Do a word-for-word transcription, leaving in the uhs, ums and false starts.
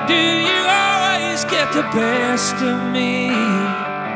Do you always get the best of me?